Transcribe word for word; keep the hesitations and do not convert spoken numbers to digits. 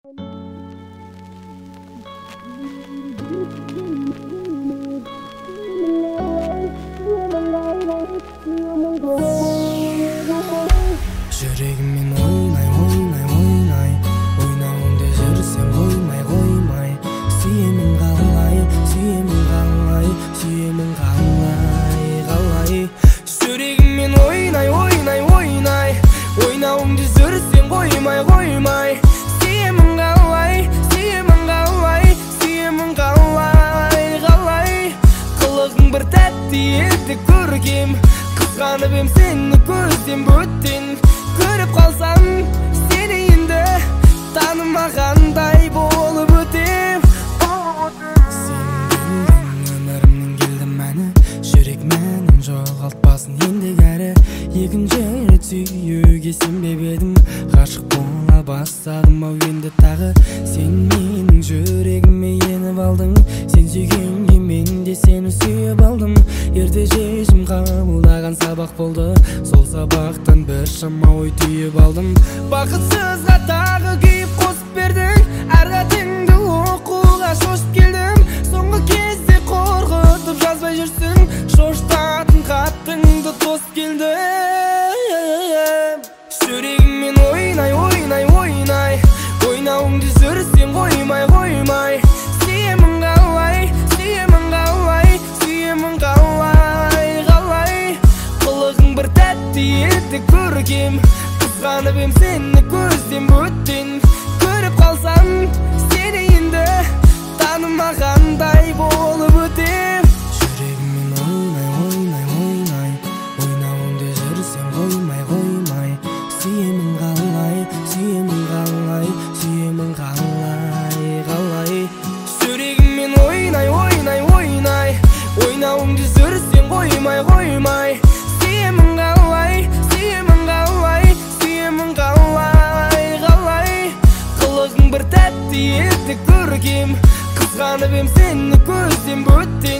Жүрегіммен ойнай, ойнай, ойнай ойнауыңды жүрсең қоймай, қоймай Сүйемін қалай, сүйемін қалай, сүйемін қалай, қалай Жүрегіммен ойнай, ойнай, ойнай ойнауыңды жүрсең қоймай, қоймай Сүйемін қалай, сүйемін қалай, сүйемін қалай, қалай Қылығың бір тәтті еді көркем Қызғанып ем сені көзден бөттен Көріп қалсам сені енді танымағандай болып өтем Сен келдің өмірімнің келді мәні Жүрек мәнін жоғалтпасын енді кәрі Екінші рет сүйуге сенбеп едім Ғашық бола бастадым ау енді тағы Сен менің жүрегіме еніп алдың Сен сүйгенге мен де сені сүйіп алдым Ерте шешім қабылдаған сабақ болды Сол сабақтан бір шама ой түйіп алдым Бақытсызға тағы күйіп қосып бердің Әр қатыңды оқуға шошып келдім Соңғы кезде қорқытып жазбай жүрсің Шошытатын хаттыңды тосып келдім Жүрегіммен ойнай, ойнай, ойнай ойнауыңды жүрсең қоймай, қоймай Сүйемін қалай, сүйемін қалай, сүйемін қалай, қалай Қылығың бір тәтті еді көркем Қызғанып ем сені көзден бөттен Көріп қалсам сені енді танымағандай болып өтем Жүрегіммен ойнай, ойнай, ойнай ойнауыңды жүрсең қоймай, қоймай Сүйемін қалай, сүйемін қалай, сүйемін қалай, қалай Жүрегіммен ойнай, ойнай, ойнай ойнауыңды жүрсең қоймай, қоймай Сүйемін қалай, сүйемін қалай, сүйемін қалай, қалай Қылығың бір тәтті еді көркем Қызғанып ем сені көзден бөттен